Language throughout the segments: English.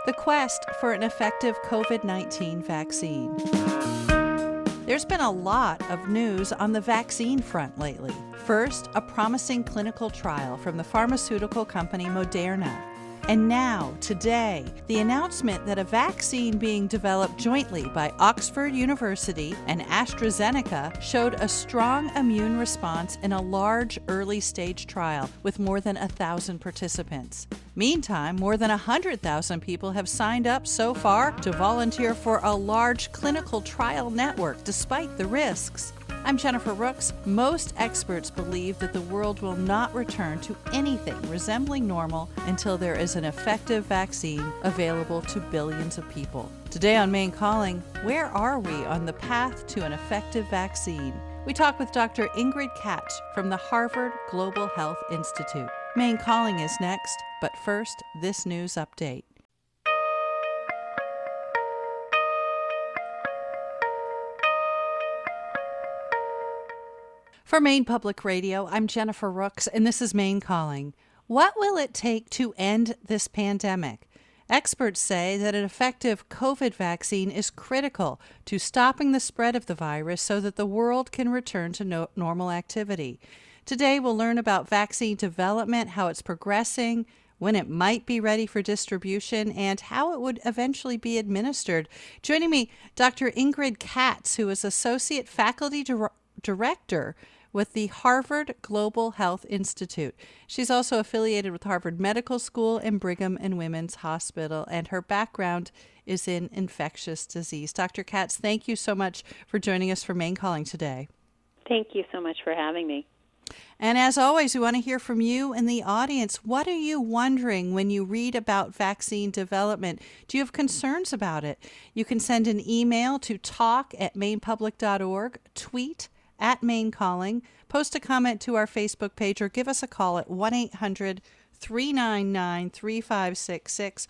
The quest for an effective COVID-19 vaccine. There's been a lot of news on the vaccine front lately. First, a promising clinical trial from the pharmaceutical company Moderna. And now, today, the announcement that a vaccine being developed jointly by Oxford University and AstraZeneca showed a strong immune response in a large early-stage trial with more than 1,000 participants. Meantime, more than 100,000 people have signed up so far to volunteer for a large clinical trial network despite the risks. I'm Jennifer Rooks. Most experts believe that the world will not return to anything resembling normal until there is an effective vaccine available to billions of people. Today on Maine Calling, where are we on the path to an effective vaccine? We talk with Dr. Ingrid Katz from the Harvard Global Health Institute. Maine Calling is next, but first, this news update. For Maine Public Radio, I'm Jennifer Rooks, and this is Maine Calling. What will it take to end this pandemic? Experts say that an effective COVID vaccine is critical to stopping the spread of the virus so that the world can return to normal activity. Today, we'll learn about vaccine development, how it's progressing, when it might be ready for distribution, and how it would eventually be administered. Joining me, Dr. Ingrid Katz, who is Associate Faculty Director with the Harvard Global Health Institute. She's also affiliated with Harvard Medical School and Brigham and Women's Hospital, and her background is in infectious disease. Dr. Katz, thank you so much for joining us for Maine Calling today. Thank you so much for having me. And as always, we want to hear from you and the audience. What are you wondering when you read about vaccine development? Do you have concerns about it? You can send an email to talk@mainepublic.org, tweet at Maine Calling, post a comment to our Facebook page, or give us a call at 1-800-399-3566,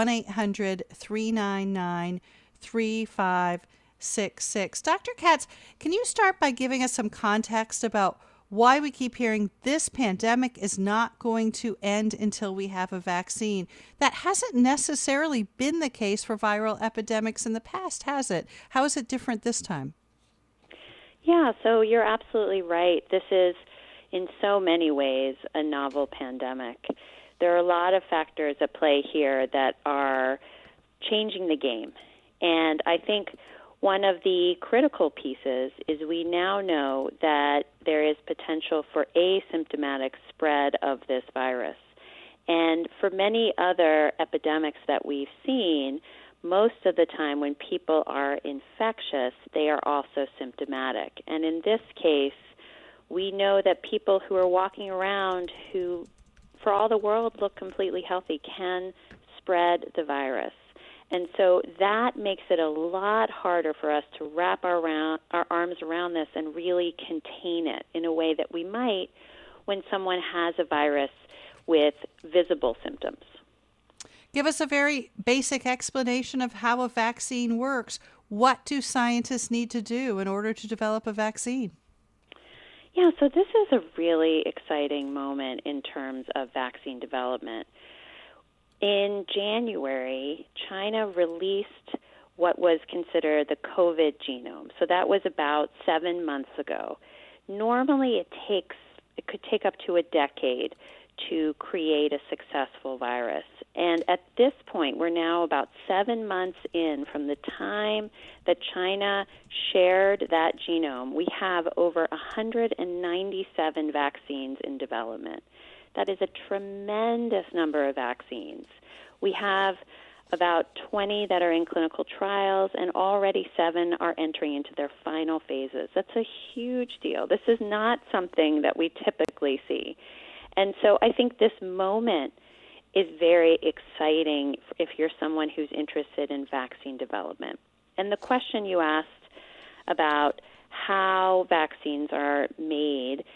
1-800-399-3566. Dr. Katz, can you start by giving us some context about why we keep hearing this pandemic is not going to end until we have a vaccine? That hasn't necessarily been the case for viral epidemics in the past, has it? How is it different this time? Yeah, so you're absolutely right. This is, in so many ways, a novel pandemic. There are a lot of factors at play here that are changing the game. And I think one of the critical pieces is we now know that there is potential for asymptomatic spread of this virus. And for many other epidemics that we've seen, most of the time when people are infectious, they are also symptomatic. And in this case, we know that people who are walking around who, for all the world, look completely healthy can spread the virus. And so that makes it a lot harder for us to wrap our arms around this and really contain it in a way that we might when someone has a virus with visible symptoms. Give us a very basic explanation of how a vaccine works. What do scientists need to do in order to develop a vaccine? Yeah, so this is a really exciting moment in terms of vaccine development. In January, China released what was considered the COVID genome. So that was about 7 months ago. Normally it could take up to a decade to create a successful virus. And at this point, we're now about 7 months in from the time that China shared that genome. We have over 197 vaccines in development. That is a tremendous number of vaccines. We have about 20 that are in clinical trials, and already 7 are entering into their final phases. That's a huge deal. This is not something that we typically see. And so I think this moment is very exciting if you're someone who's interested in vaccine development. And the question you asked about how vaccines are made,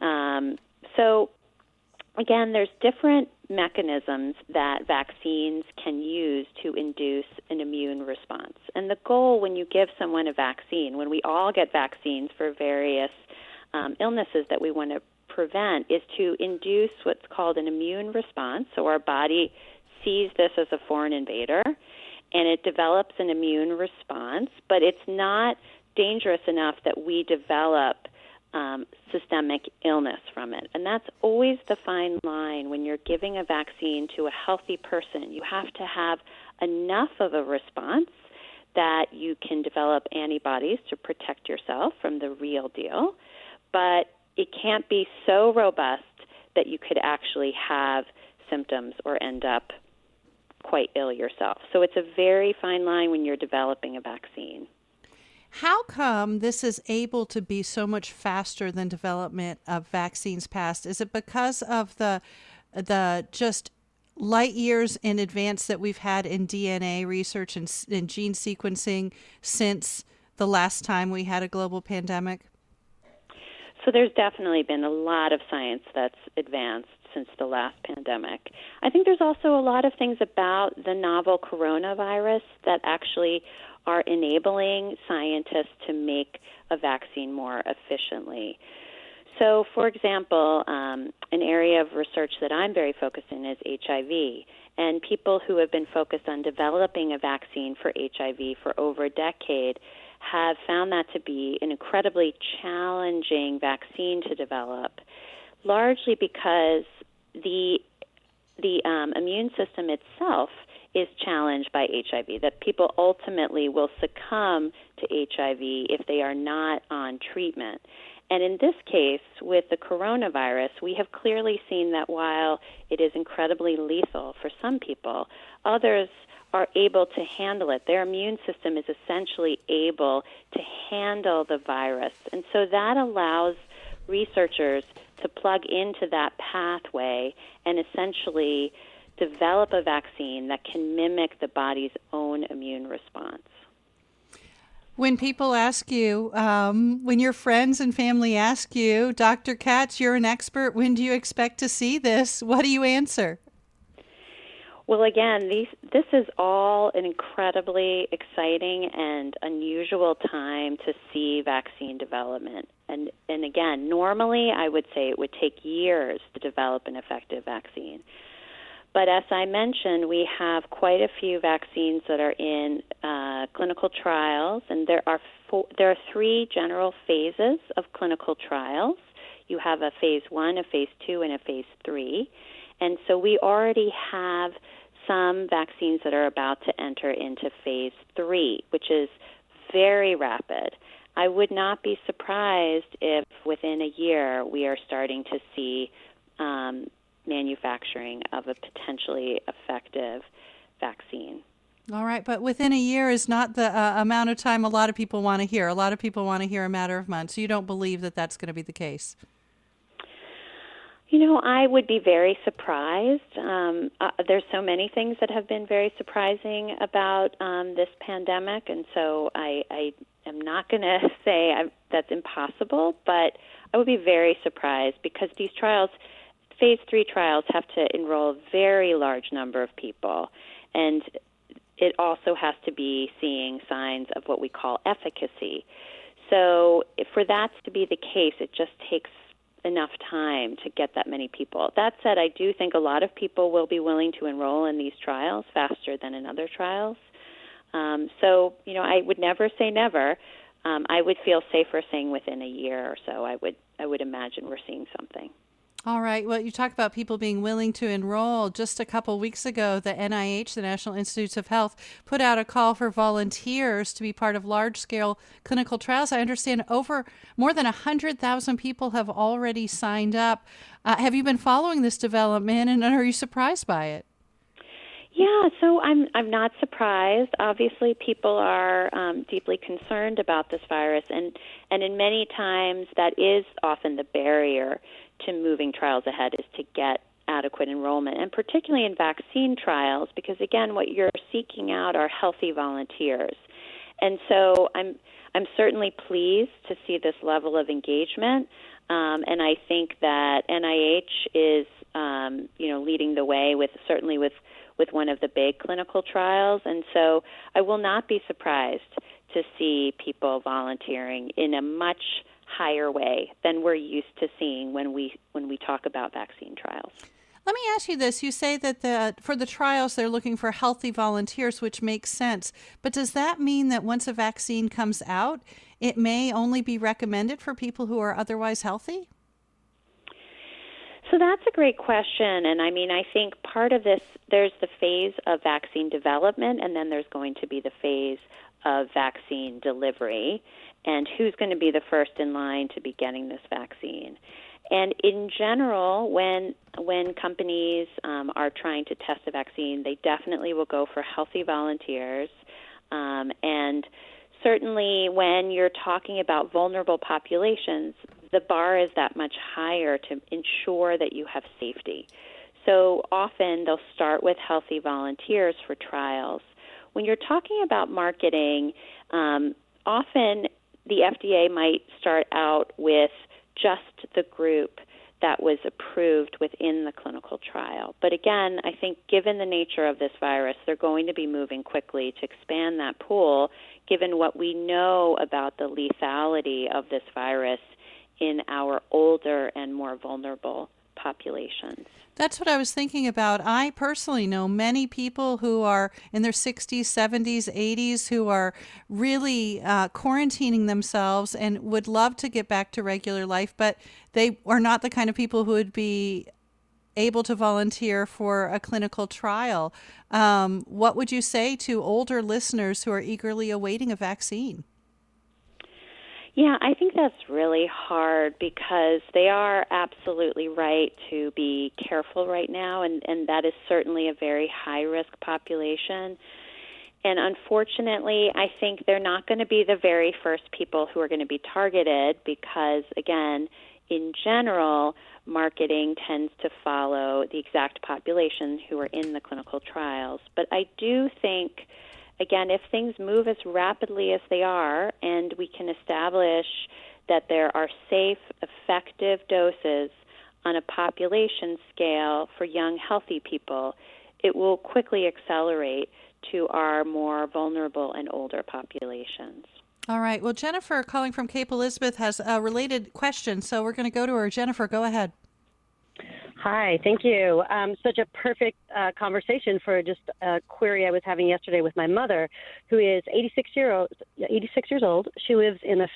so again, there's different mechanisms that vaccines can use to induce an immune response. And the goal when you give someone a vaccine, when we all get vaccines for various illnesses that we want to prevent, is to induce what's called an immune response, so our body sees this as a foreign invader, and it develops an immune response, but it's not dangerous enough that we develop systemic illness from it. And that's always the fine line when you're giving a vaccine to a healthy person. You have to have enough of a response that you can develop antibodies to protect yourself from the real deal, but it can't be so robust that you could actually have symptoms or end up quite ill yourself. So it's a very fine line when you're developing a vaccine. How come this is able to be so much faster than development of vaccines past? Is it because of the just light years in advance that we've had in DNA research and in gene sequencing since the last time we had a global pandemic? So there's definitely been a lot of science that's advanced since the last pandemic. I think there's also a lot of things about the novel coronavirus that actually are enabling scientists to make a vaccine more efficiently. So, for example, an area of research that I'm very focused in is HIV. And people who have been focused on developing a vaccine for HIV for over a decade have found that to be an incredibly challenging vaccine to develop, largely because the immune system itself is challenged by HIV, that people ultimately will succumb to HIV if they are not on treatment. And in this case, with the coronavirus, we have clearly seen that while it is incredibly lethal for some people, others are able to handle it. Their immune system is essentially able to handle the virus. And so that allows researchers to plug into that pathway and essentially develop a vaccine that can mimic the body's own immune response. When people ask you, when your friends and family ask you, Dr. Katz, you're an expert, when do you expect to see this? What do you answer? Well, again, this is all an incredibly exciting and unusual time to see vaccine development. And again, normally I would say it would take years to develop an effective vaccine. But as I mentioned, we have quite a few vaccines that are in clinical trials, and there are three general phases of clinical trials. You have a phase 1, a phase 2, and a phase 3. And so we already have some vaccines that are about to enter into phase 3, which is very rapid. I would not be surprised if within a year we are starting to see manufacturing of a potentially effective vaccine. All right, but within a year is not the amount of time a lot of people want to hear. A lot of people want to hear a matter of months. You don't believe that that's going to be the case? You know, I would be very surprised. There's so many things that have been very surprising about this pandemic, and so I am not going to say that's impossible, but I would be very surprised because these trials, phase 3 trials, have to enroll a very large number of people, and it also has to be seeing signs of what we call efficacy. So for that to be the case, it just takes enough time to get that many people. That said, I do think a lot of people will be willing to enroll in these trials faster than in other trials. So, you know, I would never say never. I would feel safer saying within a year or so. I would imagine we're seeing something. All right. Well, you talk about people being willing to enroll. Just a couple weeks ago, the NIH, the National Institutes of Health, put out a call for volunteers to be part of large-scale clinical trials. I understand more than 100,000 people have already signed up. Have you been following this development, and are you surprised by it? Yeah, so I'm not surprised. Obviously, people are deeply concerned about this virus, and in many times that is often the barrier to moving trials ahead, is to get adequate enrollment, and particularly in vaccine trials, because again, what you're seeking out are healthy volunteers. And so I'm certainly pleased to see this level of engagement, and I think that NIH is leading the way with one of the big clinical trials, and so I will not be surprised to see people volunteering in a much higher way than we're used to seeing when we talk about vaccine trials. Let me ask you this. You say that for the trials, they're looking for healthy volunteers, which makes sense. But does that mean that once a vaccine comes out, it may only be recommended for people who are otherwise healthy? So that's a great question. And I mean, I think part of this, there's the phase of vaccine development, and then there's going to be the phase of vaccine delivery, and who's going to be the first in line to be getting this vaccine. And in general, when companies are trying to test a vaccine, they definitely will go for healthy volunteers. And certainly when you're talking about vulnerable populations, the bar is that much higher to ensure that you have safety. So often they'll start with healthy volunteers for trials. When you're talking about marketing, often the FDA might start out with just the group that was approved within the clinical trial. But again, I think given the nature of this virus, they're going to be moving quickly to expand that pool, given what we know about the lethality of this virus in our older and more vulnerable populations. That's what I was thinking about. I personally know many people who are in their 60s, 70s, 80s who are really quarantining themselves and would love to get back to regular life, but they are not the kind of people who would be able to volunteer for a clinical trial. What would you say to older listeners who are eagerly awaiting a vaccine? Yeah, I think that's really hard because they are absolutely right to be careful right now, and that is certainly a very high-risk population. And unfortunately, I think they're not going to be the very first people who are going to be targeted because, again, in general, marketing tends to follow the exact population who are in the clinical trials. But I do think, again, if things move as rapidly as they are and we can establish that there are safe, effective doses on a population scale for young, healthy people, it will quickly accelerate to our more vulnerable and older populations. All right. Well, Jennifer, calling from Cape Elizabeth, has a related question, so we're going to go to her. Jennifer, go ahead. Hi, thank you. Such a perfect conversation for just a query I was having yesterday with my mother, who is 86 years old. She lives in a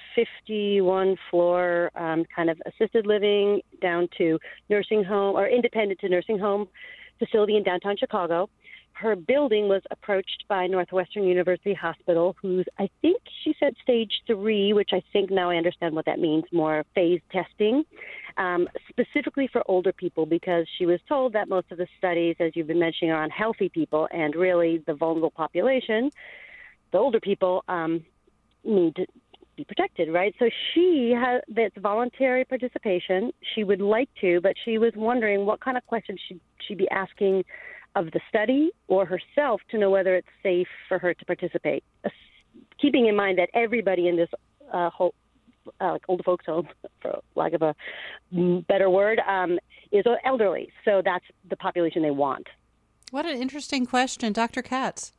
51-floor kind of assisted living down to nursing home or independent to nursing home facility in downtown Chicago. Her building was approached by Northwestern University Hospital, who's, I think she said stage 3, which I think now I understand what that means, more phase testing, specifically for older people, because she was told that most of the studies, as you've been mentioning, are on healthy people, and really the vulnerable population, the older people, need to be protected, right? So she has, that's voluntary participation. She would like to, but she was wondering what kind of questions should she be asking of the study or herself to know whether it's safe for her to participate, keeping in mind that everybody in this whole older folks home, for lack of a better word, is elderly. So that's the population they want. What an interesting question. Dr. Katz.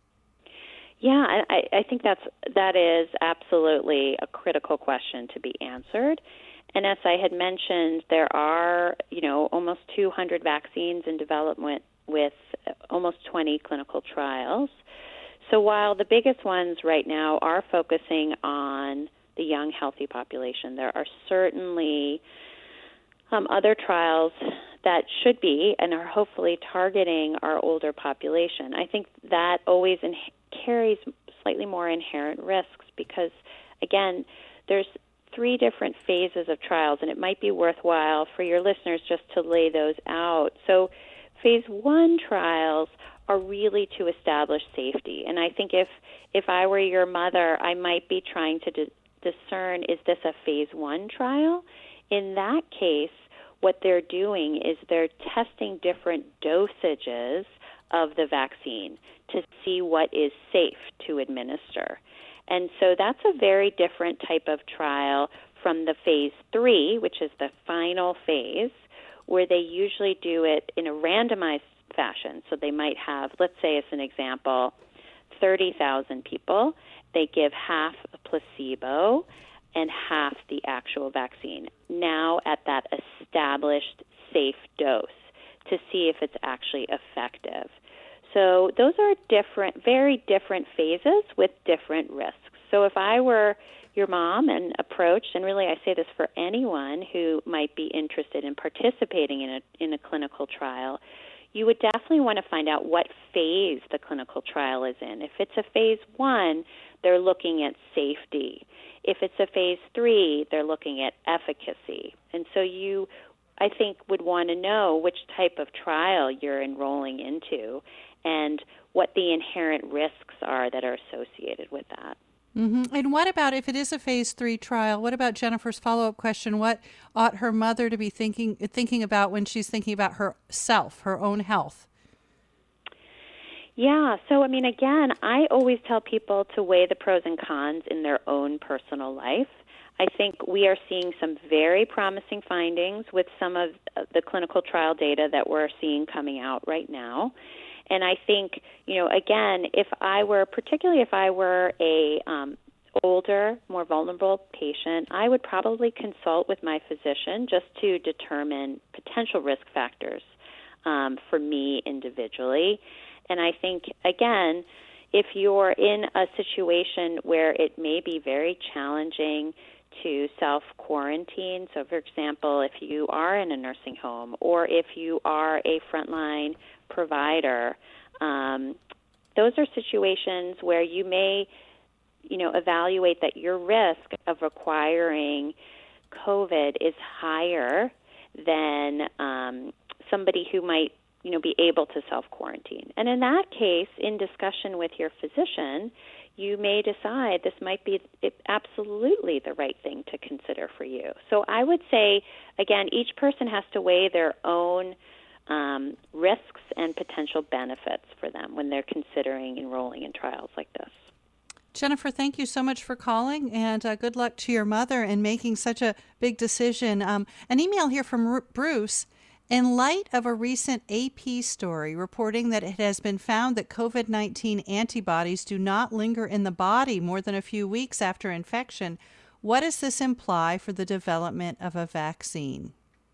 Yeah, I think that is absolutely a critical question to be answered. And as I had mentioned, there are, almost 200 vaccines in development with almost 20 clinical trials. So while the biggest ones right now are focusing on the young, healthy population, there are certainly other trials that should be and are hopefully targeting our older population. I think that always carries slightly more inherent risks because, again, there's 3 different phases of trials, and it might be worthwhile for your listeners just to lay those out. So phase 1 trials are really to establish safety. And I think if I were your mother, I might be trying to discern, is this a phase 1 trial? In that case, what they're doing is they're testing different dosages of the vaccine to see what is safe to administer. And so that's a very different type of trial from the phase 3, which is the final phase, where they usually do it in a randomized fashion. So they might have, let's say as an example, 30,000 people. They give half a placebo and half the actual vaccine, now at that established safe dose, to see if it's actually effective. So those are very different phases with different risks. So if I were your mom and approached, and really I say this for anyone who might be interested in participating in a clinical trial, you would definitely want to find out what phase the clinical trial is in. If it's a phase 1, they're looking at safety. If it's a phase 3, they're looking at efficacy. And so you, I think, would want to know which type of trial you're enrolling into and what the inherent risks are that are associated with that. Mm-hmm. And what about if it is a phase 3 trial? What about Jennifer's follow-up question? What ought her mother to be thinking about when she's thinking about herself, her own health? Yeah, so again, I always tell people to weigh the pros and cons in their own personal life. I think we are seeing some very promising findings with some of the clinical trial data that we're seeing coming out right now. And I think, again, particularly if I were a older, more vulnerable patient, I would probably consult with my physician just to determine potential risk factors for me individually. And I think, again, if you're in a situation where it may be very challenging to self-quarantine, so for example, if you are in a nursing home or if you are a frontline provider, those are situations where you may, evaluate that your risk of acquiring COVID is higher than somebody who might, be able to self-quarantine. And in that case, in discussion with your physician, you may decide this might be absolutely the right thing to consider for you. So I would say, again, each person has to weigh their own risks and potential benefits for them when they're considering enrolling in trials like this. Jennifer, thank you so much for calling, and good luck to your mother in making such a big decision. An email here from Bruce. In light of a recent AP story reporting that it has been found that COVID-19 antibodies do not linger in the body more than a few weeks after infection, what does this imply for the development of a vaccine?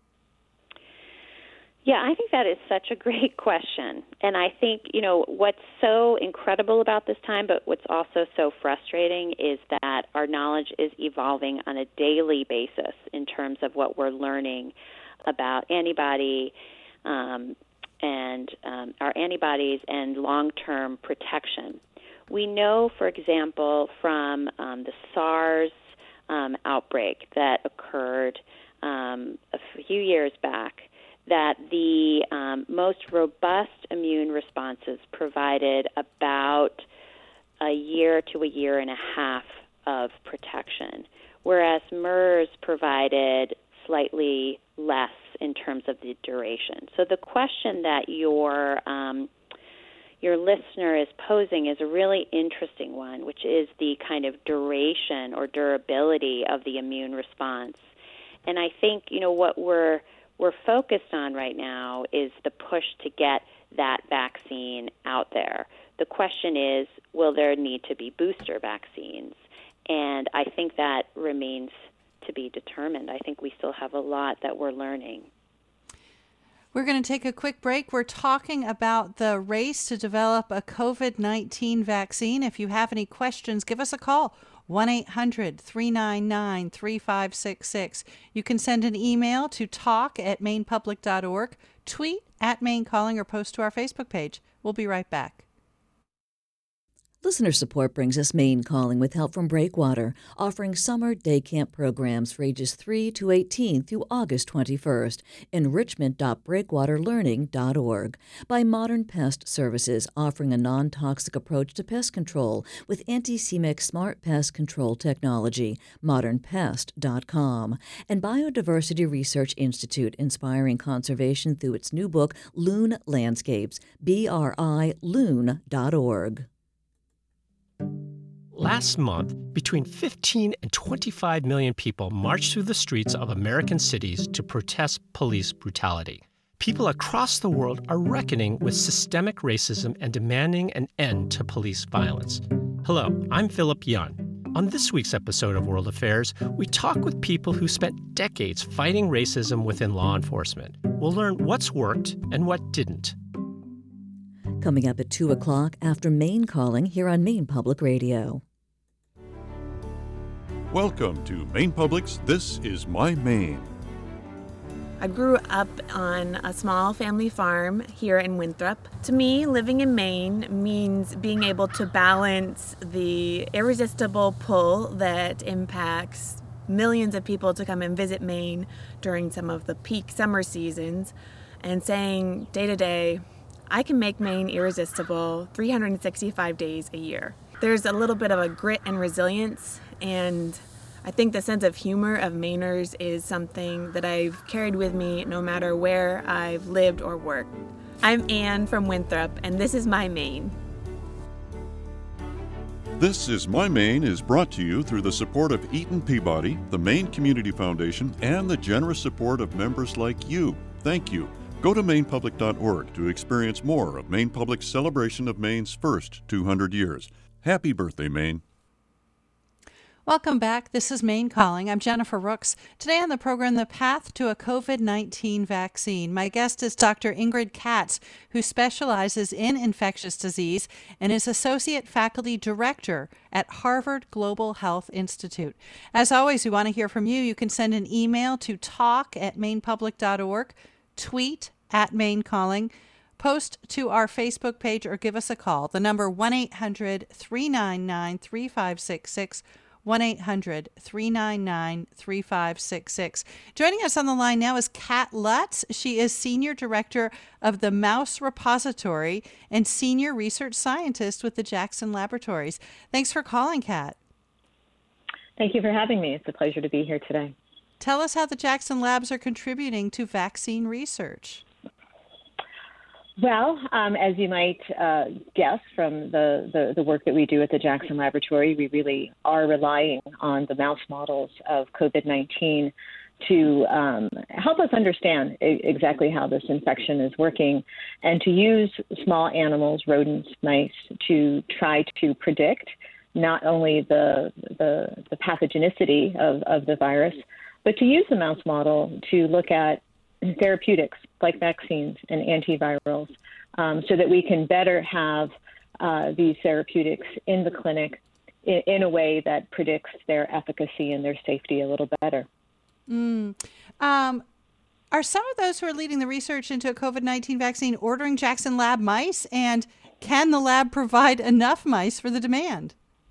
Yeah, I think that is such a great question. And I think, what's so incredible about this time, but what's also so frustrating is that our knowledge is evolving on a daily basis in terms of what we're learning about antibody and our antibodies and long-term protection. We know, for example, from the SARS outbreak that occurred a few years back, that the most robust immune responses provided about a year to a year and a half of protection, whereas MERS provided slightly less in terms of the duration. So the question that your listener is posing is a really interesting one, which is the kind of duration or durability of the immune response. And I think, what we're focused on right now is the push to get that vaccine out there. The question is, will there need to be booster vaccines? And I think that remains to be determined. I think we still have a lot that we're learning. We're going to take a quick break. We're talking about the race to develop a COVID-19 vaccine. If you have any questions, give us a call. 1-800-399-3566. You can send an email to talk@mainepublic.org, tweet @MaineCalling, or post to our Facebook page. We'll be right back. Listener support brings us Maine Calling with help from Breakwater, offering summer day camp programs for ages 3 to 18 through August 21st. Enrichment.breakwaterlearning.org. By Modern Pest Services, offering a non-toxic approach to pest control with anti-CMEX smart pest control technology, modernpest.com. And Biodiversity Research Institute, inspiring conservation through its new book, Loon Landscapes, BRILoon.org. Last month, between 15 and 25 million people marched through the streets of American cities to protest police brutality. People across the world are reckoning with systemic racism and demanding an end to police violence. Hello, I'm Philip Young. On this week's episode of World Affairs, we talk with people who spent decades fighting racism within law enforcement. We'll we'll learn what's worked and what didn't. Coming up at 2 o'clock after Maine Calling here on Maine Public Radio. Welcome to Maine Public's This Is My Maine. I grew up on a small family farm here in Winthrop. To me, living in Maine means being able to balance the irresistible pull that impacts millions of people to come and visit Maine during some of the peak summer seasons, and saying day to day, I can make Maine irresistible 365 days a year. There's a little bit of a grit and resilience, and I think the sense of humor of Mainers is something that I've carried with me no matter where I've lived or worked. I'm Anne from Winthrop, and this is my Maine. This Is My Maine is brought to you through the support of Eaton Peabody, the Maine Community Foundation, and the generous support of members like you. Thank you. Go to mainepublic.org to experience more of Maine Public's celebration of Maine's first 200 years. Happy birthday, Maine. Welcome back. This is Maine Calling. I'm Jennifer Rooks. Today on the program, The Path to a COVID-19 Vaccine. My guest is Dr. Ingrid Katz, who specializes in infectious disease and is Associate Faculty Director at Harvard Global Health Institute. As always, we want to hear from you. You can send an email to talk@mainepublic.org, tweet @MaineCalling, post to our Facebook page, or give us a call. The number 1-800-399-3566, 1-800-399-3566. Joining us on the line now is Kat Lutz. She is Senior Director of the Mouse Repository and Senior Research Scientist with the Jackson Laboratories. Thanks for calling, Kat. Thank you for having me. It's a pleasure to be here today. Tell us how the Jackson Labs are contributing to vaccine research. Well, as you might guess from the work that we do at the Jackson Laboratory, we really are relying on the mouse models of COVID-19 to help us understand exactly how this infection is working, and to use small animals, rodents, mice, to try to predict not only the pathogenicity of the virus, but to use the mouse model to look at therapeutics like vaccines and antivirals, so that we can better have these therapeutics in the clinic in a way that predicts their efficacy and their safety a little better. Are some of those who are leading the research into a COVID-19 vaccine ordering Jackson Lab mice? And can the lab provide enough mice for the demand?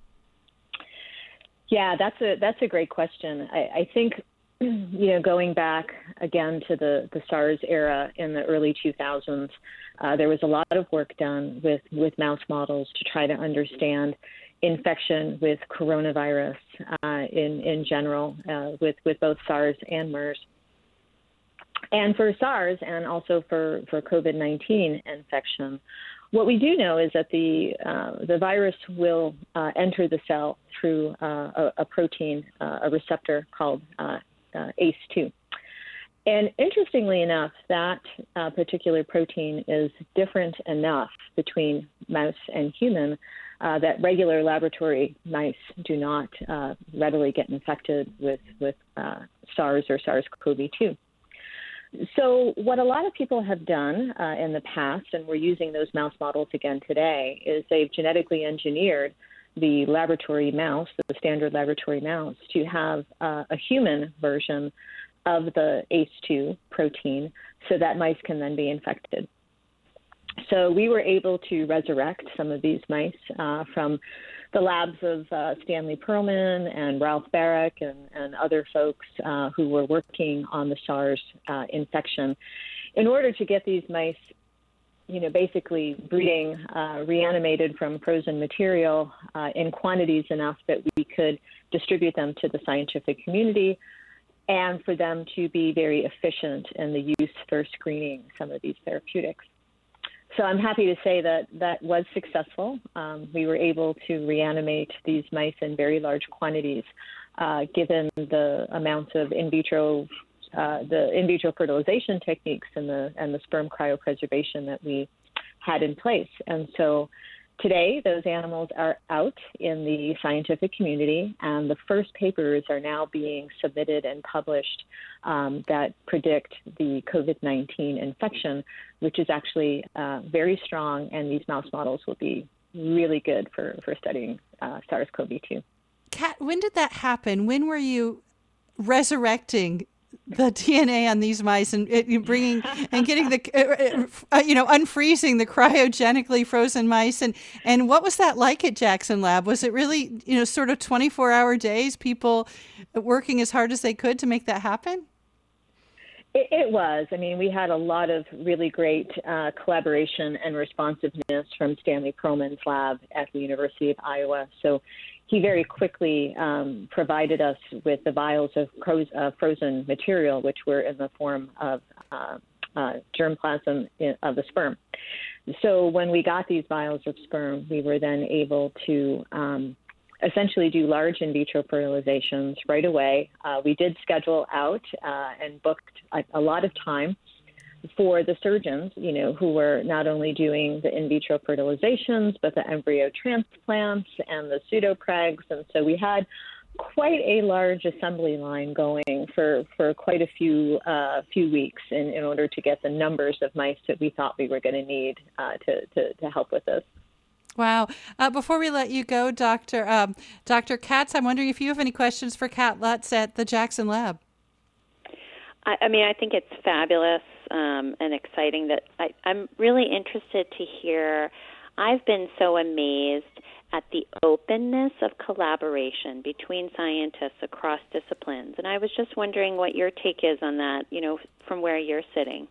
Yeah, that's a great question. I think, going back again to the SARS era in the early 2000s, there was a lot of work done with mouse models to try to understand infection with coronavirus in general, with both SARS and MERS. And for SARS and also for COVID-19 infection, what we do know is that the virus will enter the cell through a protein, a receptor called ACE2. And interestingly enough, that particular protein is different enough between mouse and human that regular laboratory mice do not readily get infected with SARS or SARS-CoV-2. So what a lot of people have done in the past, and we're using those mouse models again today, is they've genetically engineered the laboratory mouse, the standard laboratory mouse, to have a human version of the ACE2 protein so that mice can then be infected. So we were able to resurrect some of these mice from the labs of Stanley Perlman and Ralph Barrick and other folks who were working on the SARS infection, in order to get these mice, basically breeding reanimated from frozen material in quantities enough that we could distribute them to the scientific community, and for them to be very efficient in the use for screening some of these therapeutics. So I'm happy to say that was successful. We were able to reanimate these mice in very large quantities, given the amount of in vitro fertilization techniques and the sperm cryopreservation that we had in place. And so Today, those animals are out in the scientific community, and the first papers are now being submitted and published that predict the COVID-19 infection, which is actually very strong, and these mouse models will be really good for studying SARS-CoV-2. Kat, when did that happen? When were you resurrecting the DNA on these mice and bringing and getting the unfreezing the cryogenically frozen mice, and what was that like at Jackson Lab? Was it really sort of 24-hour days, people working as hard as they could to make that happen? It was. I mean, we had a lot of really great collaboration and responsiveness from Stanley Perlman's lab at the University of Iowa. So he very quickly provided us with the vials of frozen material, which were in the form of germplasm of the sperm. So when we got these vials of sperm, we were then able to essentially do large in vitro fertilizations right away. We did schedule out and booked a lot of time for the surgeons, who were not only doing the in vitro fertilizations, but the embryo transplants and the pseudopregs. And so we had quite a large assembly line going for quite a few weeks in order to get the numbers of mice that we thought we were going to need to help with this. Wow. Before we let you go, Dr. Katz, I'm wondering if you have any questions for Kat Lutz at the Jackson Lab. I mean, I think it's fabulous and exciting that I'm really interested to hear. I've been so amazed at the openness of collaboration between scientists across disciplines. And I was just wondering what your take is on that, from where you're sitting.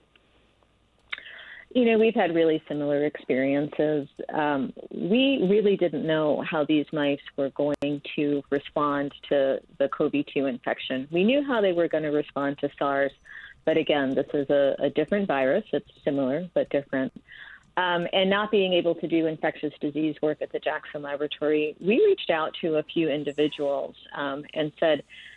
We've had really similar experiences. We really didn't know how these mice were going to respond to the COVID-2 infection. We knew how they were going to respond to SARS, but again, this is a different virus. It's similar, but different. And not being able to do infectious disease work at the Jackson Laboratory, we reached out to a few individuals and said,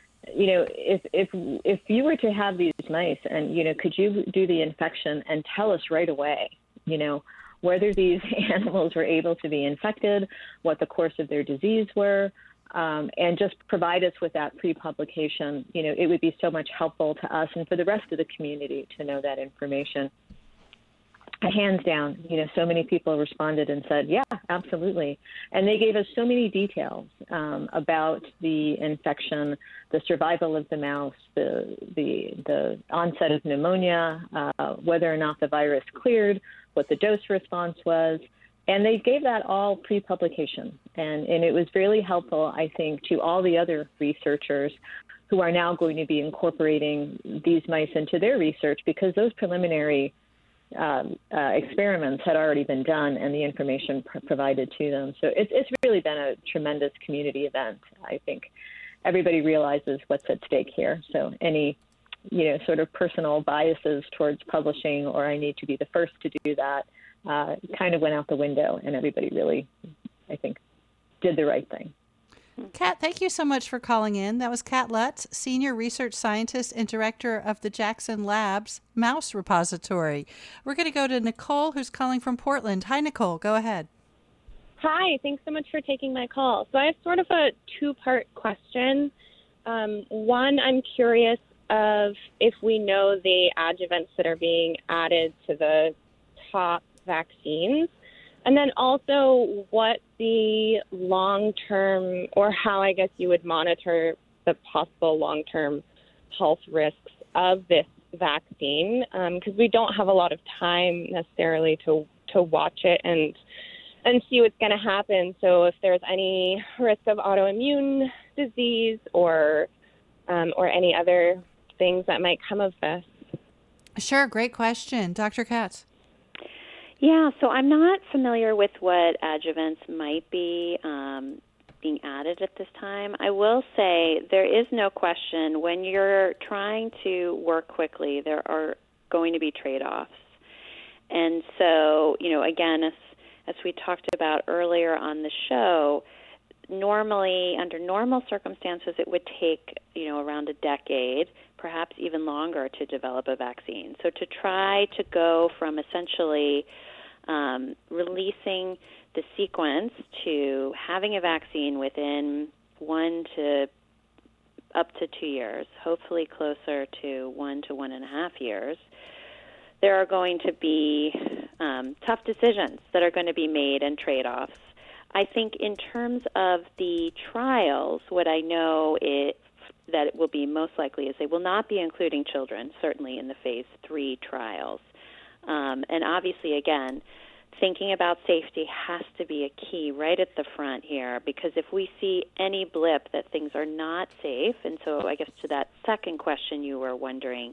if you were to have these mice and, could you do the infection and tell us right away, whether these animals were able to be infected, what the course of their disease were, and just provide us with that pre-publication, it would be so much helpful to us and for the rest of the community to know that information. Hands down, so many people responded and said, yeah, absolutely. And they gave us so many details about the infection, the survival of the mouse, the onset of pneumonia, whether or not the virus cleared, what the dose response was. And they gave that all pre-publication. And it was really helpful, I think, to all the other researchers who are now going to be incorporating these mice into their research, because those preliminary experiments had already been done and the information provided to them. So it's really been a tremendous community event. I think everybody realizes what's at stake here. So any, sort of personal biases towards publishing or I need to be the first to do that kind of went out the window, and everybody really, I think, did the right thing. Kat, thank you so much for calling in. That was Kat Lutz, Senior Research Scientist and Director of the Jackson Labs Mouse Repository. We're going to go to Nicole, who's calling from Portland. Hi, Nicole. Go ahead. Hi. Thanks so much for taking my call. So I have sort of a two-part question. One, I'm curious of if we know the adjuvants that are being added to the top vaccines. And then also what the long-term, or how I guess you would monitor the possible long-term health risks of this vaccine, because we don't have a lot of time necessarily to watch it and see what's going to happen. So if there's any risk of autoimmune disease or any other things that might come of this. Sure, great question. Dr. Katz. Yeah, so I'm not familiar with what adjuvants might be being added at this time. I will say there is no question when you're trying to work quickly, there are going to be trade-offs. And so, again, as we talked about earlier on the show, normally, under normal circumstances, it would take, around a decade, perhaps even longer, to develop a vaccine. So to try to go from essentially releasing the sequence to having a vaccine within 1 to up to 2 years, hopefully closer to 1 to 1.5 years, there are going to be tough decisions that are going to be made and trade-offs. I think in terms of the trials, what I know that it will be most likely is they will not be including children, certainly in the phase 3 trials. And obviously, again, thinking about safety has to be a key right at the front here, because if we see any blip that things are not safe, and so I guess to that second question you were wondering,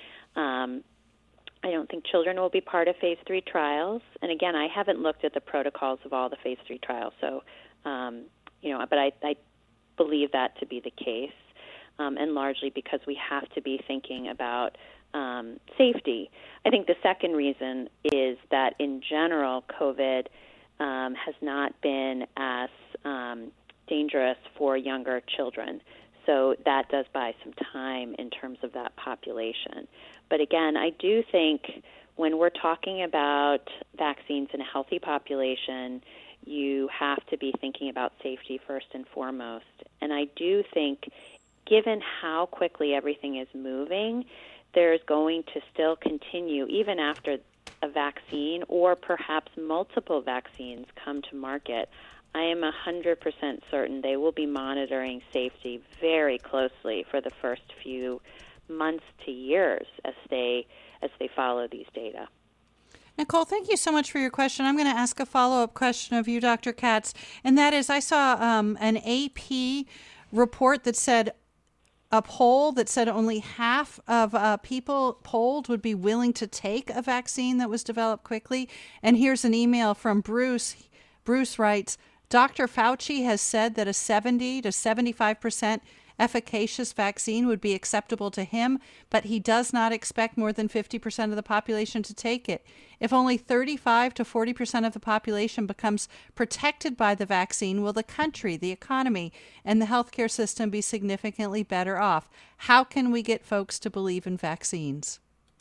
I don't think children will be part of phase 3 trials. And again, I haven't looked at the protocols of all the phase 3 trials, so, but I believe that to be the case, and largely because we have to be thinking about safety. I think the second reason is that in general, COVID has not been as dangerous for younger children. So that does buy some time in terms of that population. But again, I do think when we're talking about vaccines in a healthy population, you have to be thinking about safety first and foremost. And I do think, given how quickly everything is moving, there's going to still continue, even after a vaccine or perhaps multiple vaccines come to market, I am 100% certain they will be monitoring safety very closely for the first few months to years as they follow these data. Nicole, thank you so much for your question. I'm going to ask a follow-up question of you, Dr. Katz, and that is, I saw an AP report that said, a poll that said only half of people polled would be willing to take a vaccine that was developed quickly. And here's an email from Bruce. Bruce writes, Dr. Fauci has said that a 70 to 75% efficacious vaccine would be acceptable to him, but he does not expect more than 50% of the population to take it. If only 35 to 40% of the population becomes protected by the vaccine, will the country, the economy, and the healthcare system be significantly better off? How can we get folks to believe in vaccines?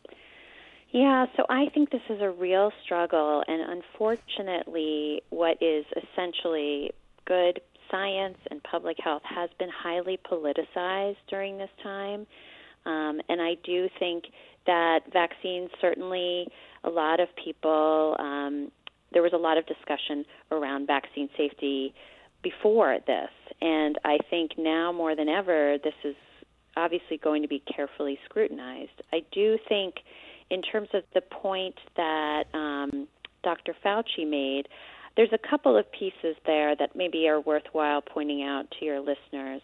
Yeah, so I think this is a real struggle, and unfortunately, what is essentially good science and public health has been highly politicized during this time. And I do think that vaccines, certainly a lot of people, there was a lot of discussion around vaccine safety before this. And I think now more than ever, this is obviously going to be carefully scrutinized. I do think in terms of the point that Dr. Fauci made, there's a couple of pieces there that maybe are worthwhile pointing out to your listeners.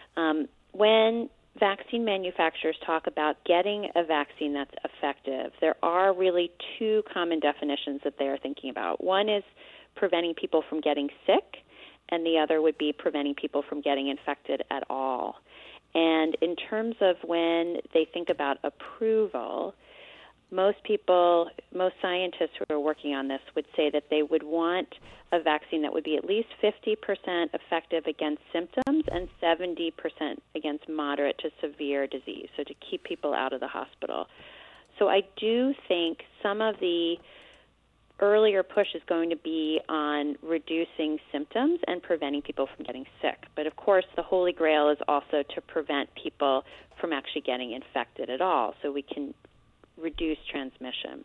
When vaccine manufacturers talk about getting a vaccine that's effective, there are really two common definitions that they are thinking about. One is preventing people from getting sick, and the other would be preventing people from getting infected at all. And in terms of when they think about approval, most scientists who are working on this would say that they would want a vaccine that would be at least 50% effective against symptoms and 70% against moderate to severe disease, so to keep people out of the hospital. So I do think some of the earlier push is going to be on reducing symptoms and preventing people from getting sick. But of course, the holy grail is also to prevent people from actually getting infected at all, so we can reduce transmission.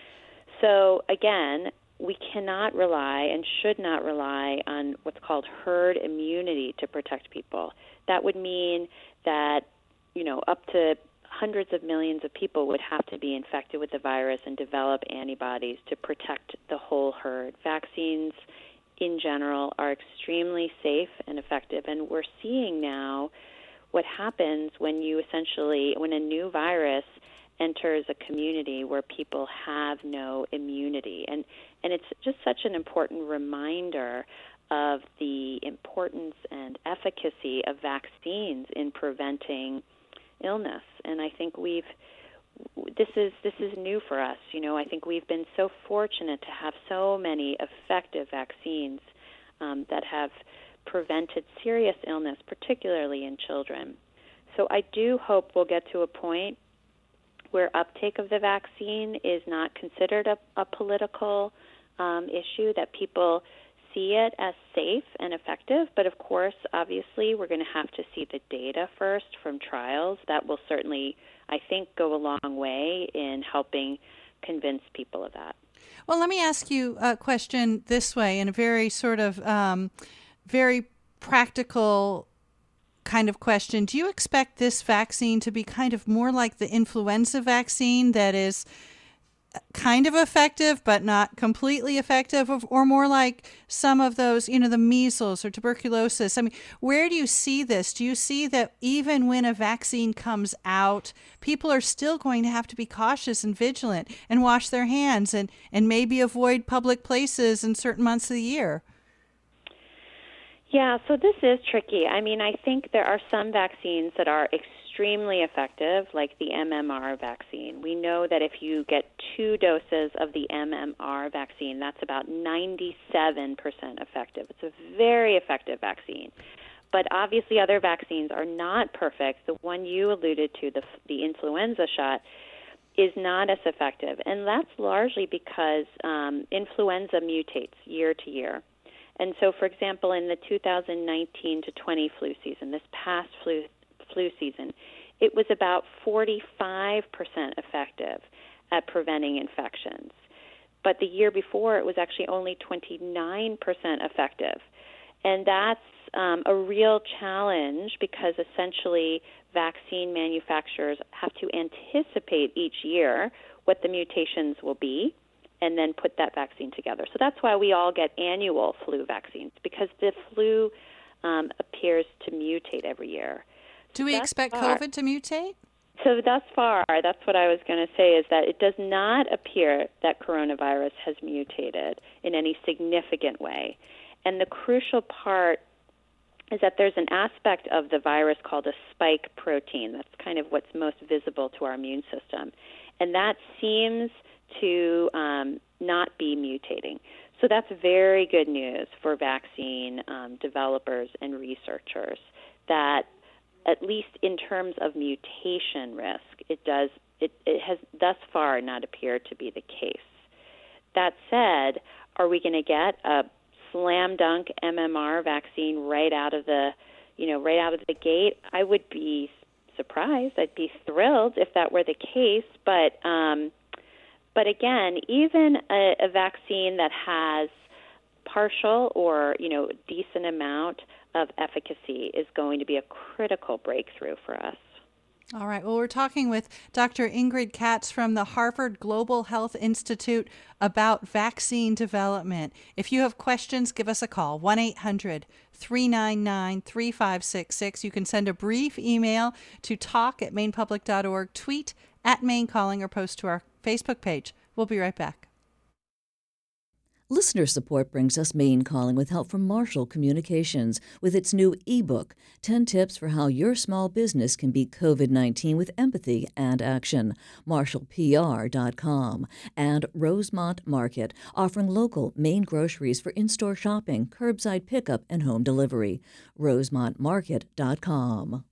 So again, we cannot rely and should not rely on what's called herd immunity to protect people. That would mean that, up to hundreds of millions of people would have to be infected with the virus and develop antibodies to protect the whole herd. Vaccines in general are extremely safe and effective, and we're seeing now what happens when a new virus enters a community where people have no immunity. And it's just such an important reminder of the importance and efficacy of vaccines in preventing illness. And I think this is new for us. I think we've been so fortunate to have so many effective vaccines that have prevented serious illness, particularly in children. So I do hope we'll get to a point where uptake of the vaccine is not considered a political issue, that people see it as safe and effective, but of course, obviously, we're going to have to see the data first from trials. That will certainly, I think, go a long way in helping convince people of that. Well, let me ask you a question this way, in a very sort of very practical kind of question. Do you expect this vaccine to be kind of more like the influenza vaccine, that is kind of effective but not completely effective, or more like some of those, the measles or tuberculosis? I mean, where do you see this? Do you see that even when a vaccine comes out, people are still going to have to be cautious and vigilant and wash their hands and maybe avoid public places in certain months of the year? Yeah, so this is tricky. I mean, I think there are some vaccines that are extremely effective, like the MMR vaccine. We know that if you get 2 doses of the MMR vaccine, that's about 97% effective. It's a very effective vaccine. But obviously other vaccines are not perfect. The one you alluded to, the influenza shot, is not as effective. And that's largely because influenza mutates year to year. And so, for example, in the 2019 to 20 flu season, this past flu season, it was about 45% effective at preventing infections. But the year before, it was actually only 29% effective. And that's a real challenge, because essentially vaccine manufacturers have to anticipate each year what the mutations will be and then put that vaccine together. So that's why we all get annual flu vaccines, because the flu appears to mutate every year. Do we expect COVID to mutate? So thus far, that's what I was going to say, is that it does not appear that coronavirus has mutated in any significant way. And the crucial part is that there's an aspect of the virus called a spike protein. That's kind of what's most visible to our immune system. And that seems to not be mutating. So that's very good news for vaccine developers and researchers, that at least in terms of mutation risk, it has thus far not appeared to be the case. That said, are we going to get a slam dunk MMR vaccine right out of the gate? I would be surprised. I'd be thrilled if that were the case, but again, even a vaccine that has partial or decent amount of efficacy is going to be a critical breakthrough for us. All right. Well, we're talking with Dr. Ingrid Katz from the Harvard Global Health Institute about vaccine development. If you have questions, give us a call, 1-800-399-3566. You can send a brief email to talk@mainepublic.org, tweet @MaineCalling, or post to our Facebook page. We'll be right back. Listener support brings us Maine Calling with help from Marshall Communications with its new ebook, 10 Tips for How Your Small Business Can Beat COVID-19 with Empathy and Action, marshallpr.com, and Rosemont Market, offering local Maine groceries for in-store shopping, curbside pickup, and home delivery, rosemontmarket.com.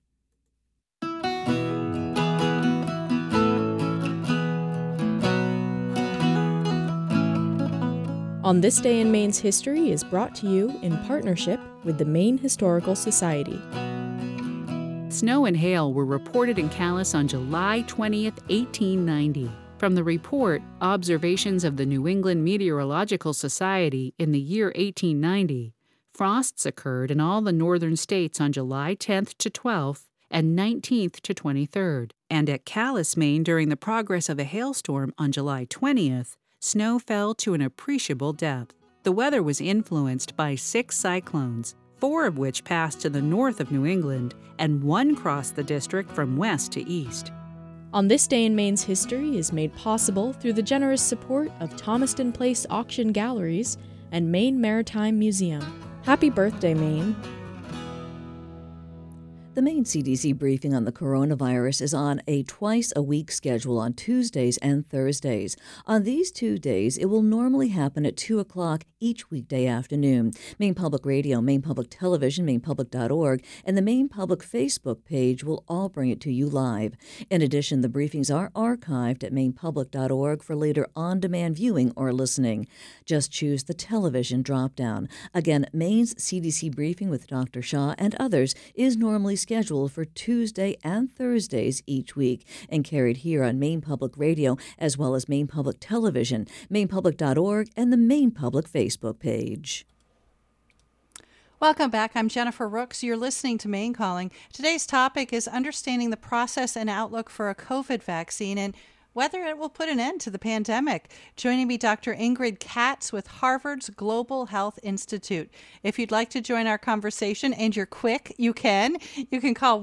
On This Day in Maine's History is brought to you in partnership with the Maine Historical Society. Snow and hail were reported in Calais on July 20th, 1890. From the report, Observations of the New England Meteorological Society in the year 1890, frosts occurred in all the northern states on July 10th to 12th and 19th to 23rd. And at Calais, Maine, during the progress of a hailstorm on July 20th, snow fell to an appreciable depth. The weather was influenced by 6 cyclones, 4 of which passed to the north of New England, and 1 crossed the district from west to east. On This Day in Maine's History is made possible through the generous support of Thomaston Place Auction Galleries and Maine Maritime Museum. Happy birthday, Maine! The Maine CDC briefing on the coronavirus is on a twice-a-week schedule on Tuesdays and Thursdays. On these 2 days, it will normally happen at 2 o'clock each weekday afternoon. Maine Public Radio, Maine Public Television, MainePublic.org, and the Maine Public Facebook page will all bring it to you live. In addition, the briefings are archived at MainePublic.org for later on-demand viewing or listening. Just choose the television drop-down. Again, Maine's CDC briefing with Dr. Shaw and others is normally scheduled for Tuesday and Thursdays each week and carried here on Maine Public Radio as well as Maine Public Television, MainePublic.org, and the Maine Public Facebook page. Welcome back. I'm Jennifer Rooks. You're listening to Maine Calling. Today's topic is understanding the process and outlook for a COVID vaccine and whether it will put an end to the pandemic. Joining me, Dr. Ingrid Katz with Harvard's Global Health Institute. If you'd like to join our conversation and you're quick, you can. You can call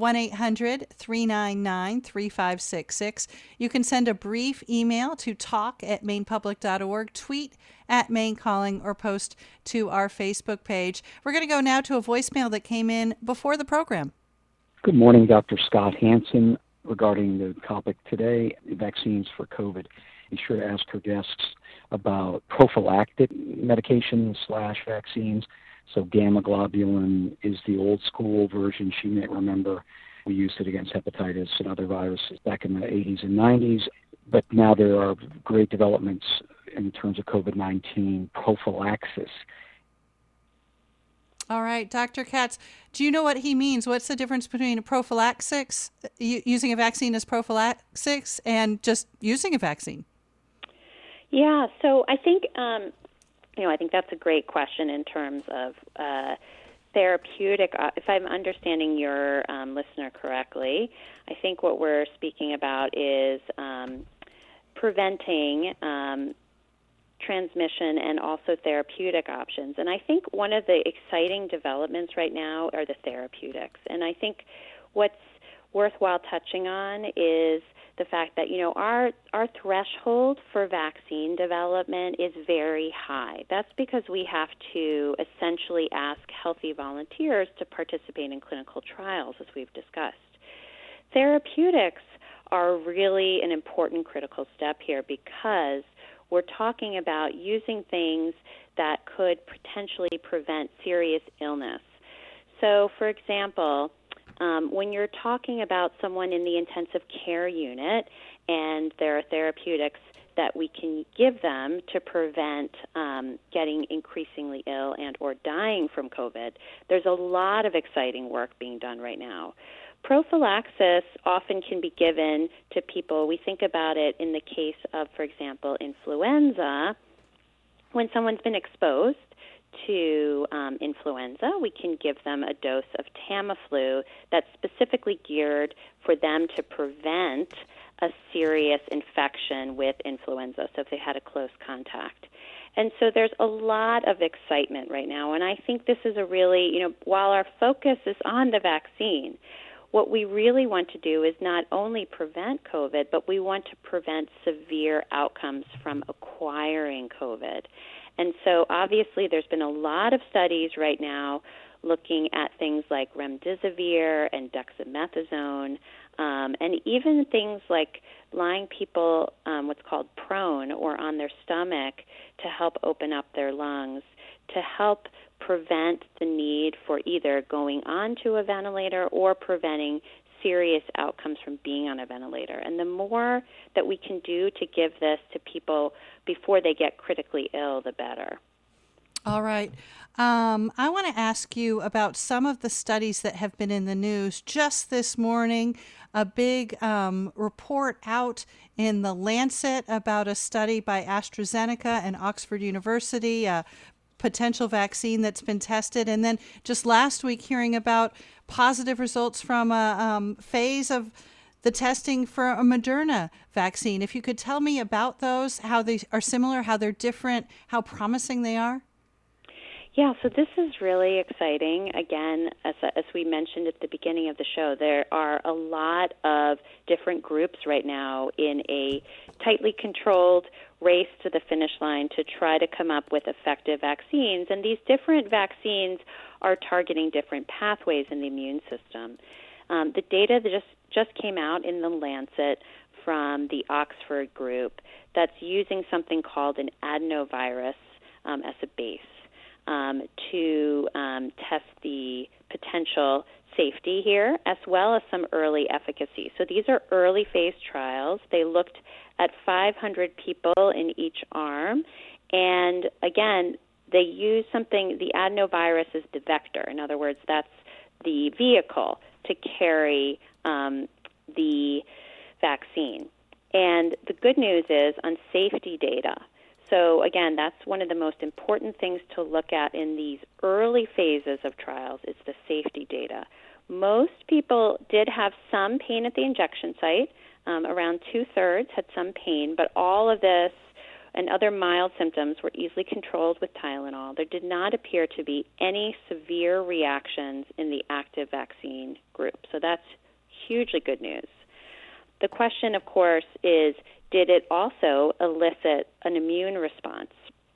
1-800-399-3566. You can send a brief email to talk@mainepublic.org, tweet at Maine Calling, or post to our Facebook page. We're going to go now to a voicemail that came in before the program. Good morning, Dr. Scott Hansen. Regarding the topic today, vaccines for COVID, be sure to ask her guests about prophylactic medications/vaccines. So gamma globulin is the old school version she may remember. We used it against hepatitis and other viruses back in the 80s and 90s. But now there are great developments in terms of COVID-19 prophylaxis. All right, Dr. Katz, do you know what he means? What's the difference between prophylaxis, using a vaccine as prophylaxis, and just using a vaccine? Yeah, so I think, I think that's a great question in terms of therapeutic. If I'm understanding your listener correctly, I think what we're speaking about is preventing transmission and also therapeutic options. And I think one of the exciting developments right now are the therapeutics. And I think what's worthwhile touching on is the fact that, our threshold for vaccine development is very high. That's because we have to essentially ask healthy volunteers to participate in clinical trials, as we've discussed. Therapeutics are really an important critical step here because we're talking about using things that could potentially prevent serious illness. So, for example, when you're talking about someone in the intensive care unit and there are therapeutics that we can give them to prevent getting increasingly ill and or dying from COVID, there's a lot of exciting work being done right now. Prophylaxis often can be given to people. We think about it in the case of, for example, influenza. When someone's been exposed to influenza, we can give them a dose of Tamiflu that's specifically geared for them to prevent a serious infection with influenza, so if they had a close contact. And so there's a lot of excitement right now, and I think this is a really, while our focus is on the vaccine, what we really want to do is not only prevent COVID, but we want to prevent severe outcomes from acquiring COVID. And so obviously there's been a lot of studies right now looking at things like remdesivir and dexamethasone, and even things like lying people what's called prone or on their stomach to help open up their lungs, to help prevent the need for either going onto a ventilator or preventing serious outcomes from being on a ventilator. And the more that we can do to give this to people before they get critically ill, the better. All right. I want to ask you about some of the studies that have been in the news. Just this morning, a big report out in The Lancet about a study by AstraZeneca and Oxford University, a potential vaccine that's been tested. And then just last week, hearing about positive results from a phase of the testing for a Moderna vaccine. If you could tell me about those, how they are similar, how they're different, how promising they are. Yeah, so this is really exciting. Again, as we mentioned at the beginning of the show, there are a lot of different groups right now in a tightly controlled race to the finish line to try to come up with effective vaccines. And these different vaccines are targeting different pathways in the immune system. The data that just came out in the Lancet from the Oxford group that's using something called an adenovirus as a base to test the potential safety here, as well as some early efficacy. So these are early phase trials. They looked at 500 people in each arm, and again, they use something, the adenovirus is the vector. In other words, that's the vehicle to carry the vaccine. And the good news is on safety data. So again, that's one of the most important things to look at in these early phases of trials is the safety data. Most people did have some pain at the injection site. Around 2/3 had some pain, but all of this and other mild symptoms were easily controlled with Tylenol. There did not appear to be any severe reactions in the active vaccine group. So that's hugely good news. The question, of course, is did it also elicit an immune response?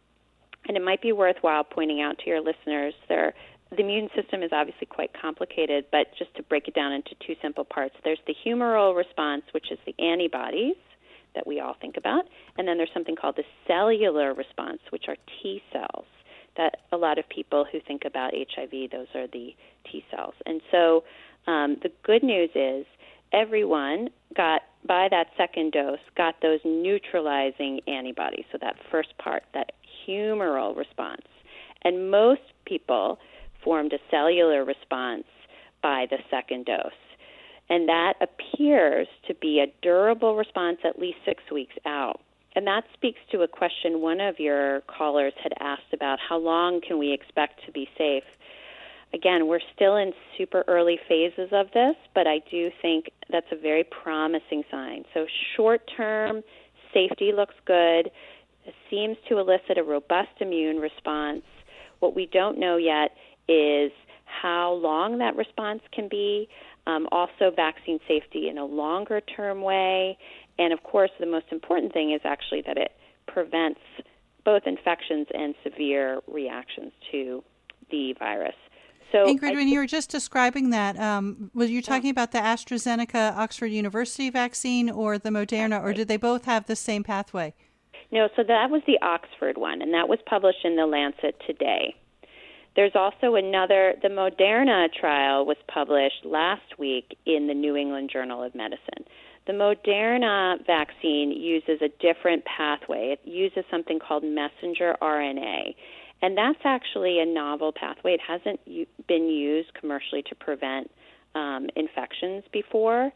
And it might be worthwhile pointing out to your listeners the immune system is obviously quite complicated, but just to break it down into two simple parts, there's the humoral response, which is the antibodies that we all think about, and then there's something called the cellular response, which are T cells. That a lot of people who think about HIV, those are the T cells. And so the good news is everyone got, by that second dose, got those neutralizing antibodies, so that first part, that humoral response. And most people formed a cellular response by the second dose. And that appears to be a durable response at least 6 weeks out. And that speaks to a question one of your callers had asked about how long can we expect to be safe. Again, we're still in super early phases of this, but I do think that's a very promising sign. So short-term safety looks good. It seems to elicit a robust immune response. What we don't know yet is how long that response can be, also vaccine safety in a longer-term way. And, of course, the most important thing is actually that it prevents both infections and severe reactions to the virus. So, Ingrid, when you were just describing that, was you talking about the AstraZeneca Oxford University vaccine or the Moderna, or did they both have the same pathway? No, so that was the Oxford one, and that was published in the Lancet today. There's also another, the Moderna trial was published last week in the New England Journal of Medicine. The Moderna vaccine uses a different pathway. It uses something called messenger RNA. And that's actually a novel pathway. It hasn't been used commercially to prevent infections before.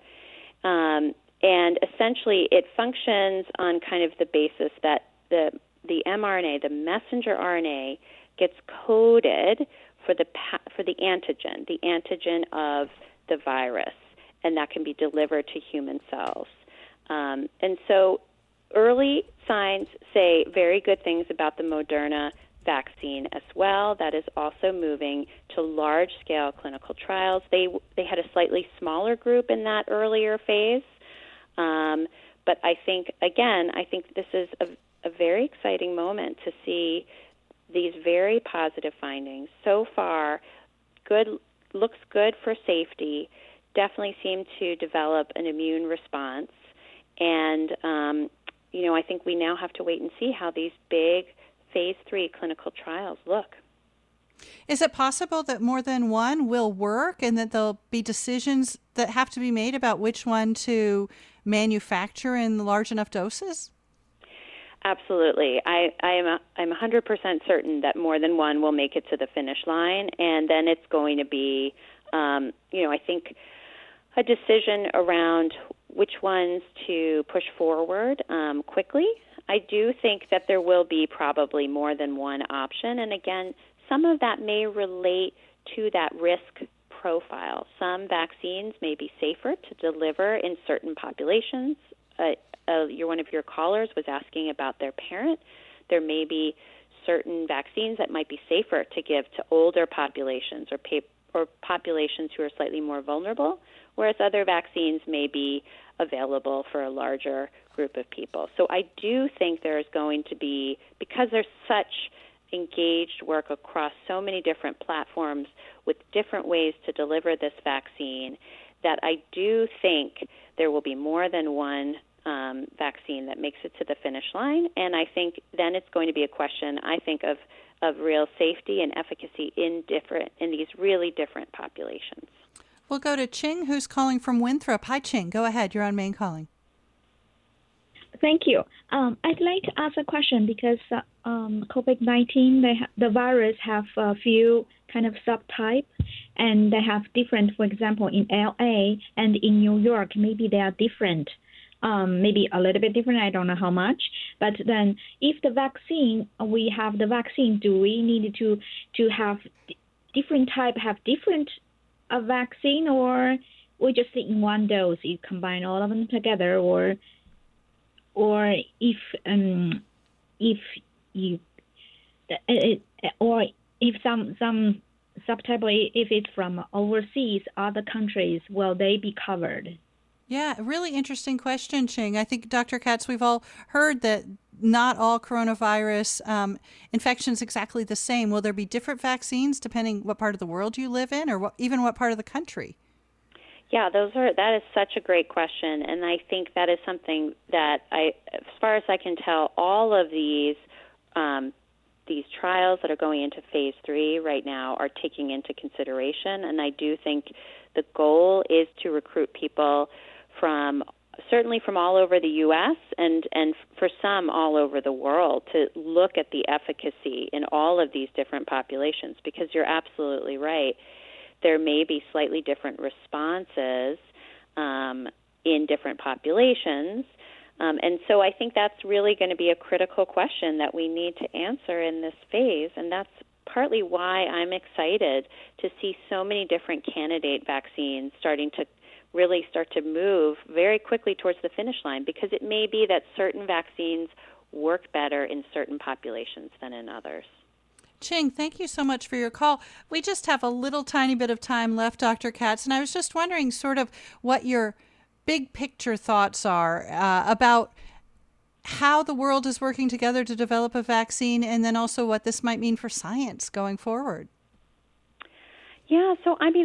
And essentially, it functions on kind of the basis that the mRNA, the messenger RNA, gets coded for the antigen of the virus, and that can be delivered to human cells. And so early signs say very good things about the Moderna vaccine as well. That is also moving to large-scale clinical trials. They had a slightly smaller group in that earlier phase, but I think this is a very exciting moment to see these very positive findings. So far, looks good for safety, definitely seem to develop an immune response, and I think we now have to wait and see how these big Phase 3 clinical trials look. Is it possible that more than one will work and that there'll be decisions that have to be made about which one to manufacture in large enough doses? Absolutely. I'm 100% certain that more than one will make it to the finish line, and then it's going to be, I think, a decision around which ones to push forward quickly. I do think that there will be probably more than one option, and again, some of that may relate to that risk profile. Some vaccines may be safer to deliver in certain populations. One of your callers was asking about their parent. There may be certain vaccines that might be safer to give to older populations or populations who are slightly more vulnerable, whereas other vaccines may be available for a larger group of people. So I do think there's going to be, because there's such engaged work across so many different platforms with different ways to deliver this vaccine, that I do think there will be more than one vaccine that makes it to the finish line, and I think then it's going to be a question, I think, of real safety and efficacy in these really different populations. We'll go to Ching, who's calling from Winthrop. Hi, Ching. Go ahead. You're on Maine Calling. Thank you. I'd like to ask a question because COVID-19, the virus have a few kind of subtype, and they have different, for example, in LA and in New York, maybe they are different, maybe a little bit different, I don't know how much. But then if we have the vaccine, do we need to have different type, have different vaccine, or we just in one dose, you combine all of them together, or if you or if some subtype, if it's from overseas, other countries, will they be covered? Yeah, a really interesting question, Ching. I think, Dr. Katz, we've all heard that not all coronavirus infections exactly the same. Will there be different vaccines depending what part of the world you live in, or even what part of the country? Yeah, that is such a great question, and I think that is something that as far as I can tell, all of these trials that are going into phase 3 right now are taking into consideration, and I do think the goal is to recruit people certainly from all over the U.S. and for some all over the world to look at the efficacy in all of these different populations, because you're absolutely right. There may be slightly different responses in different populations. And so I think that's really going to be a critical question that we need to answer in this phase. And that's partly why I'm excited to see so many different candidate vaccines starting to really start to move very quickly towards the finish line, because it may be that certain vaccines work better in certain populations than in others. Ching, thank you so much for your call. We just have a little tiny bit of time left, Dr. Katz, and I was just wondering sort of what your big picture thoughts are about how the world is working together to develop a vaccine, and then also what this might mean for science going forward. Yeah, so I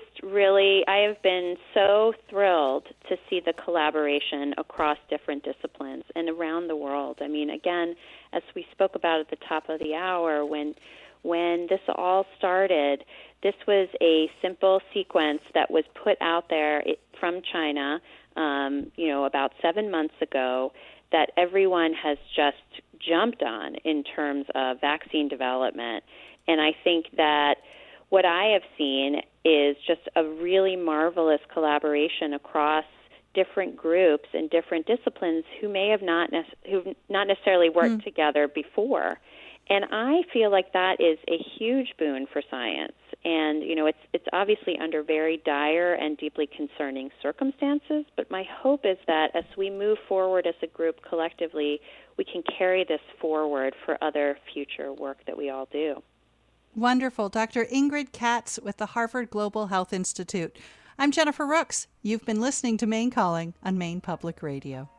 have been so thrilled to see the collaboration across different disciplines and around the world. I mean, again, as we spoke about at the top of the hour, when this all started, this was a simple sequence that was put out there from China, about 7 months ago, that everyone has just jumped on in terms of vaccine development. And I think that what I have seen is just a really marvelous collaboration across different groups and different disciplines who may have not necessarily worked together before. And I feel like that is a huge boon for science. And, it's obviously under very dire and deeply concerning circumstances, but my hope is that as we move forward as a group collectively, we can carry this forward for other future work that we all do. Wonderful. Dr. Ingrid Katz with the Harvard Global Health Institute. I'm Jennifer Rooks. You've been listening to Maine Calling on Maine Public Radio.